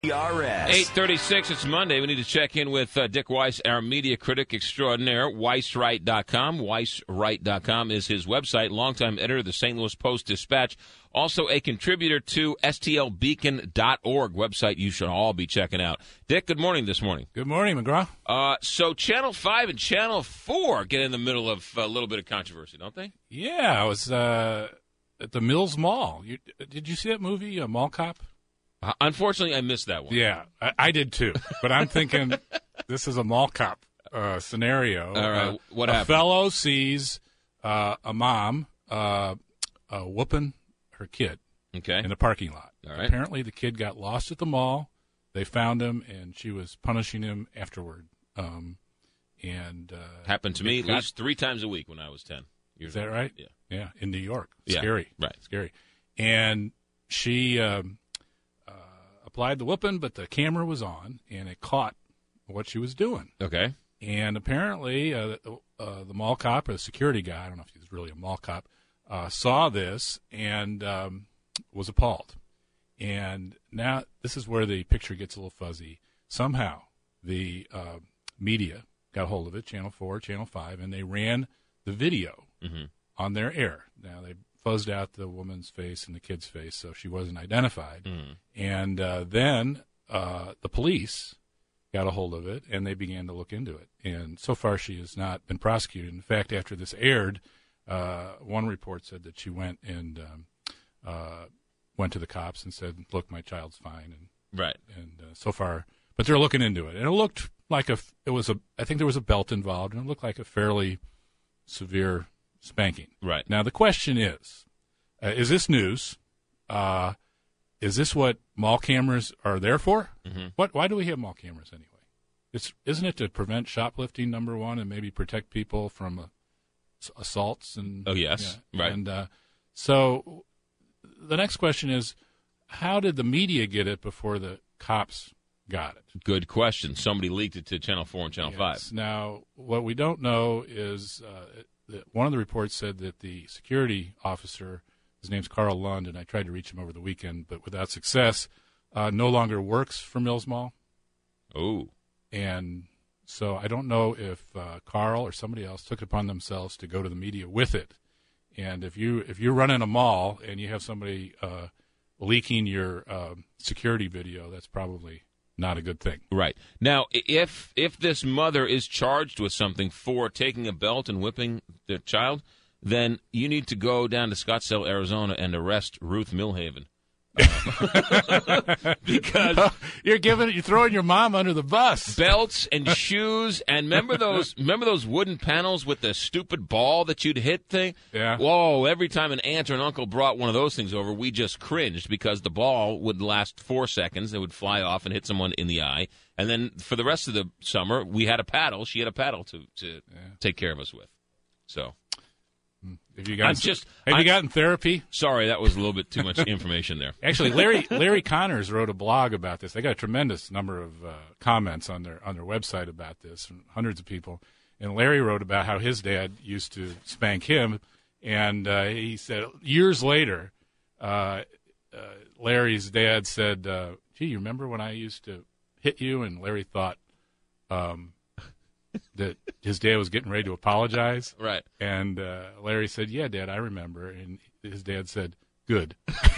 ERS. 8:36, it's Monday. We need to check in with Dick Weiss, our media critic extraordinaire. WeissWright.com. WeissWright.com is his website. Longtime editor of the St. Louis Post-Dispatch. Also a contributor to STLbeacon.org, website you should all be checking out. Dick, good morning this morning. Good morning, McGraw. So Channel 5 and Channel 4 get in the middle of a little bit of controversy, don't they? Yeah, I was at the Mills Mall. Did you see that movie, Mall Cop? Unfortunately, I missed that one. Yeah, I did too. But I'm thinking this is a Mall Cop scenario. All right, what happened? A fellow sees a mom whooping her kid in a parking lot. All right. Apparently, the kid got lost at the mall. They found him, and she was punishing him afterward. Happened to me at least 3 times a week when I was 10 years Is that old. right? Yeah. Yeah, in New York. Yeah, Scary. right. Scary. And she applied the whooping, but the camera was on, and it caught what she was doing. Okay. And apparently the mall cop, a security guy, I don't know if he's really a mall cop, saw this and was appalled. And now this is where the picture gets a little fuzzy. Somehow the media got a hold of it, Channel 4, Channel 5, and they ran the video on their air. Now, they fuzzed out the woman's face and the kid's face, so she wasn't identified. And then the police got a hold of it, and they began to look into it. And so far, she has not been prosecuted. In fact, after this aired, one report said that she went and went to the cops and said, "Look, my child's fine." And so far, but they're looking into it. And it looked like I think there was a belt involved, and it looked like a fairly severe spanking. Right. Now, the question is this news? Is this what mall cameras are there for? Why do we have mall cameras anyway? Isn't it to prevent shoplifting, number one, and maybe protect people from assaults? And oh, yes. Yeah. Right. And so the next question is, how did the media get it before the cops got it? Good question. Somebody leaked it to Channel 4 and Channel 5. Now, what we don't know is that one of the reports said that the security officer, his name's Carl Lund, and I tried to reach him over the weekend, but without success, no longer works for Mills Mall. Oh. And so I don't know if Carl or somebody else took it upon themselves to go to the media with it. And if you're running a mall and you have somebody leaking your security video, that's probably not a good thing. Right. Now, if this mother is charged with something for taking a belt and whipping their child, then you need to go down to Scottsdale, Arizona, and arrest Ruth Milhaven. Because you're throwing your mom under the bus. Belts and shoes, and remember those wooden panels with the stupid ball that you'd hit thing? Yeah. Whoa, every time an aunt or an uncle brought one of those things over, we just cringed because the ball would last 4 seconds. It would fly off and hit someone in the eye. And then for the rest of the summer, we had a paddle. She had a paddle to take care of us with. So Have you gotten therapy? Sorry, that was a little bit too much information there. Actually, Larry Connors wrote a blog about this. They got a tremendous number of comments on their website about this from hundreds of people. And Larry wrote about how his dad used to spank him, and he said years later, Larry's dad said, "Gee, you remember when I used to hit you?" And Larry thought that his dad was getting ready to apologize. Right. And Larry said, "Yeah, Dad, I remember." And his dad said, "Good."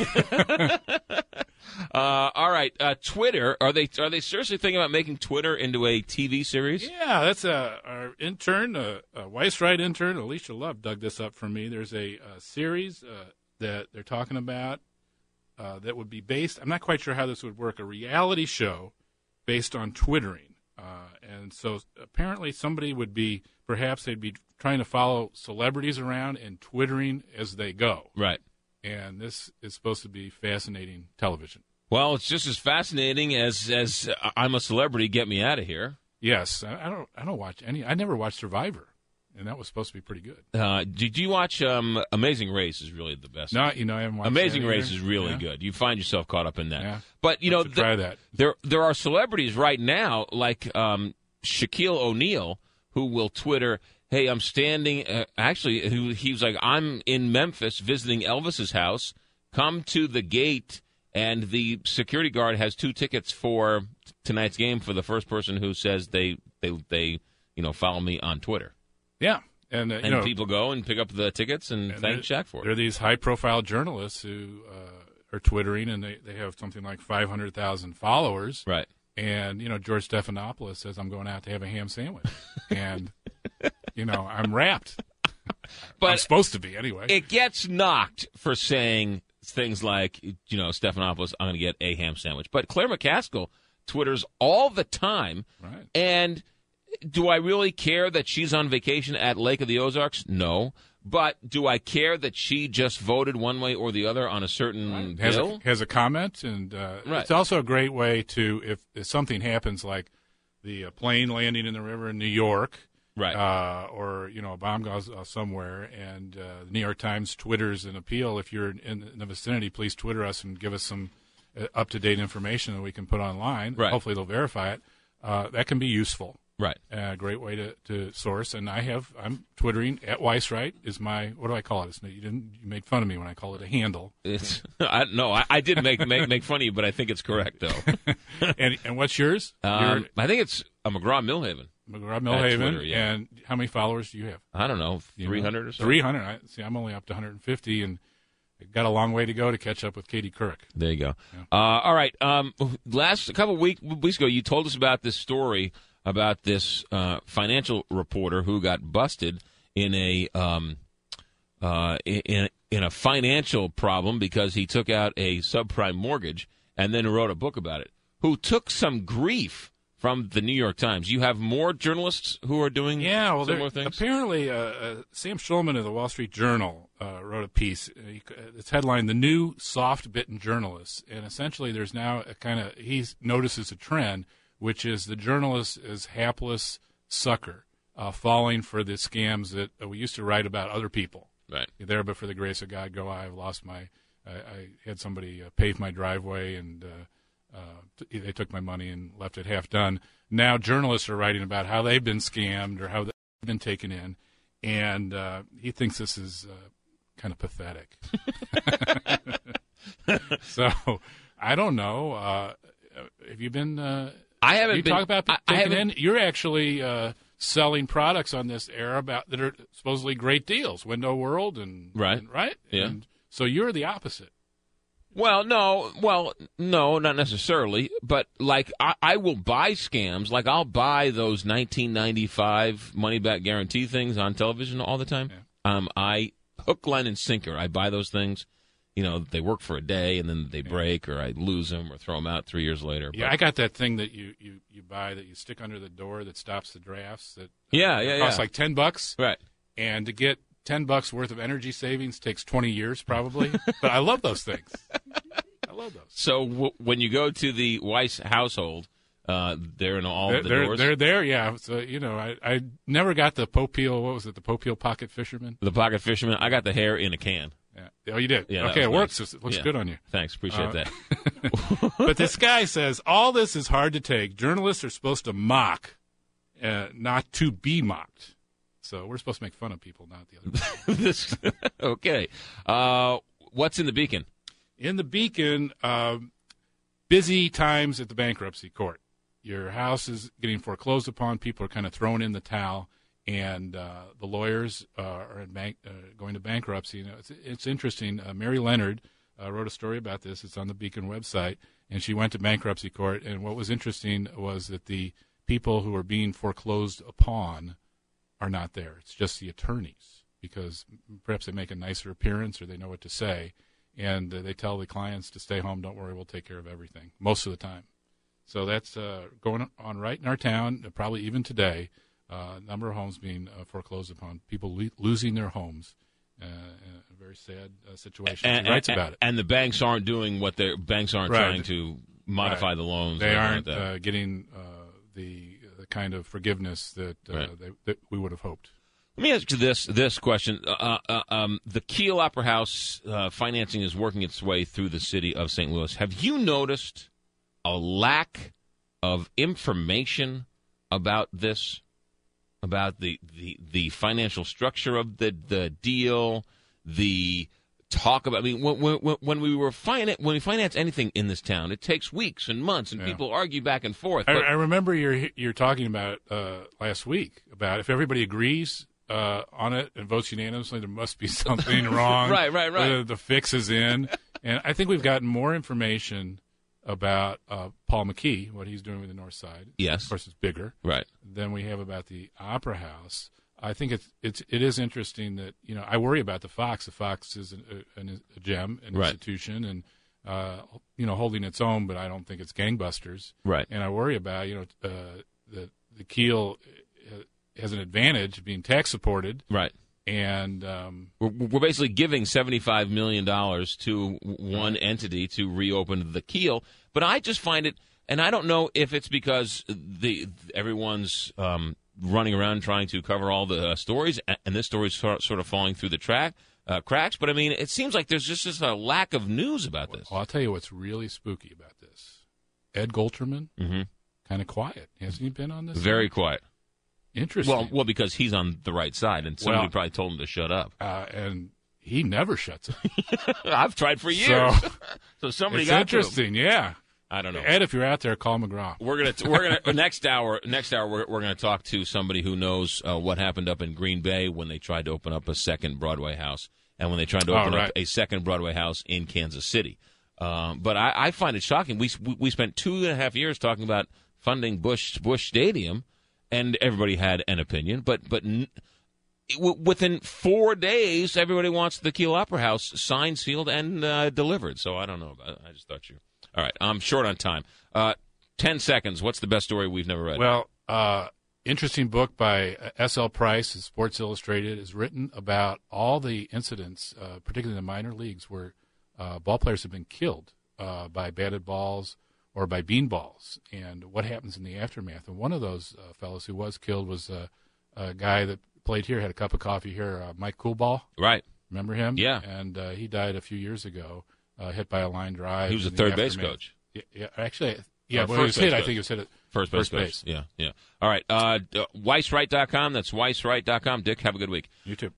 All right. Twitter, are they seriously thinking about making Twitter into a TV series? Yeah, that's our intern, a Weiss-Wright intern, Alicia Love, dug this up for me. There's a series that they're talking about that would be based, I'm not quite sure how this would work, a reality show based on Twittering. And so apparently somebody would be, perhaps they'd be trying to follow celebrities around and Twittering as they go. Right. And this is supposed to be fascinating television. Well, it's just as fascinating as I'm a celebrity, get me out of here. Yes. I don't watch any. I never watched Survivor, and that was supposed to be pretty good. Did you watch Amazing Race is really the best? No, I haven't watched Amazing that Race either. is really good. You find yourself caught up in that. Yeah. But, try that. There are celebrities right now like Shaquille O'Neal who will Twitter, "Hey, I'm standing," he was like, "I'm in Memphis visiting Elvis's house. Come to the gate and the security guard has 2 tickets for tonight's game for the first person who says they follow me on Twitter. Yeah. And people go and pick up the tickets and thank Shaq for it. There are these high-profile journalists who are Twittering, and they have something like 500,000 followers. Right. And, George Stephanopoulos says, I'm going out to have a ham sandwich. And, I'm wrapped. But I'm supposed to be, anyway. It gets knocked for saying things like, Stephanopoulos, I'm going to get a ham sandwich. But Claire McCaskill Twitters all the time. Right. And do I really care that she's on vacation at Lake of the Ozarks? No. But do I care that she just voted one way or the other on a certain bill? Has a comment, and It's also a great way to, if something happens like the plane landing in the river in New York, right? Or a bomb goes somewhere, and the New York Times twitters an appeal. If you're in the vicinity, please Twitter us and give us some up-to-date information that we can put online. Right. Hopefully they'll verify it. That can be useful. Right. A great way to source. And I'm Twittering at Weiswright is my, what do I call it? You made fun of me when I call it a handle. I did make fun of you, but I think it's correct, though. and what's yours? I think it's McGraw Millhaven. McGraw Millhaven. Twitter, yeah. And how many followers do you have? I don't know, 300 or so? 300. I'm only up to 150, and got a long way to go to catch up with Katie Couric. There you go. Yeah. All right. A couple weeks ago, you told us about this story about this financial reporter who got busted in a financial problem because he took out a subprime mortgage and then wrote a book about it, who took some grief from the New York Times. You have more journalists who are doing similar things? Apparently, Sam Schulman of the Wall Street Journal wrote a piece. It's headlined, "The New Soft-Bitten Journalists." And essentially, there's now he notices a trend, which is the journalist is hapless sucker falling for the scams that we used to write about other people. Right. There, but for the grace of God, I've lost I had somebody pave my driveway, and they took my money and left it half done. Now journalists are writing about how they've been scammed or how they've been taken in, and he thinks this is kind of pathetic. So I don't know. Have you been? I haven't. You talk about taking in. You're actually selling products on this era that are supposedly great deals, Window World and right. Yeah. And so you're the opposite. Well, no, not necessarily. But like, I will buy scams. Like, I'll buy those 1995 money back guarantee things on television all the time. Yeah. I hook, line, and sinker. I buy those things. They work for a day and then they break, or I lose them or throw them out 3 years later. Yeah, I got that thing that you buy that you stick under the door that stops the drafts. That costs like $10. Right. And to get $10 worth of energy savings takes 20 years probably. But I love those things. I love those. So when you go to the Weiss household, they're in all the doors? They're there, yeah. So, I never got the Popeil, what was it, the Popeil Pocket Fisherman? The Pocket Fisherman. I got the hair in a can. Yeah. Oh, you did? Yeah, okay, it works. Nice. It looks good on you. Thanks. Appreciate that. But this guy says, all this is hard to take. Journalists are supposed to mock, not to be mocked. So we're supposed to make fun of people, not the other way. Okay. What's in the Beacon? In the Beacon, busy times at the bankruptcy court. Your house is getting foreclosed upon. People are kind of throwing in the towel. And the lawyers are going to bankruptcy. It's interesting. Mary Leonard wrote a story about this. It's on the Beacon website. And she went to bankruptcy court. And what was interesting was that the people who are being foreclosed upon are not there. It's just the attorneys, because perhaps they make a nicer appearance or they know what to say. And they tell the clients to stay home. Don't worry, we'll take care of everything most of the time. So that's going on right in our town, probably even today. Number of homes being foreclosed upon, people losing their homes. A very sad situation. He writes about it. And the banks aren't doing what their banks aren't trying to modify the loans. They aren't getting the kind of forgiveness that we would have hoped. Let me ask you this question. The Kiel Opera House financing is working its way through the city of St. Louis. Have you noticed a lack of information about this? About the financial structure of the deal, the talk about. I mean, when we finance anything in this town, it takes weeks and months, and people argue back and forth. I remember you're talking about last week about if everybody agrees on it and votes unanimously, there must be something wrong. Right. The fix is in, and I think we've gotten more information about Paul McKee, what he's doing with the North Side. Yes, of course, it's bigger. Right. Than we have about the Opera House. I think it is interesting that I worry about the Fox. The Fox is a gem, an institution, and holding its own. But I don't think it's gangbusters. Right. And I worry about the Keel has an advantage being tax supported. Right. And we're basically giving $75 million to one entity to reopen the Keel. But I just find it, and I don't know if it's because everyone's running around trying to cover all the stories, and this story's sort of falling through the cracks. But, I mean, it seems like there's just a lack of news about this. Well, I'll tell you what's really spooky about this. Ed Golterman, kind of quiet. Hasn't he been on this? Very quiet. Interesting. Well, because he's on the right side, and somebody probably told him to shut up. And he never shuts up. I've tried for years. So somebody got to him. It's interesting, yeah. I don't know. Ed, if you're out there, call McGraw. We're gonna next hour we're gonna talk to somebody who knows what happened up in Green Bay when they tried to open up a second Broadway house, and when they tried to open up a second Broadway house in Kansas City. But I find it shocking. We spent 2.5 years talking about funding Busch Stadium, and everybody had an opinion. But within 4 days, everybody wants the Keel Opera House signed, sealed, and delivered. So I don't know about it. I just thought you. All right, I'm short on time. 10 seconds. What's the best story we've never read? Well, interesting book by S.L. Price, Sports Illustrated, is written about all the incidents, particularly in the minor leagues, where ball players have been killed by batted balls or by beanballs, and what happens in the aftermath. And one of those fellows who was killed was a guy that played here, had a cup of coffee here, Mike Coolball. Right. Remember him? Yeah. And he died a few years ago. Hit by a line drive. He was a third base coach. Yeah, actually, when he was hit, I think he was hit at first base. Yeah. All right, weisswright.com. That's weisswright.com. Dick, have a good week. You too.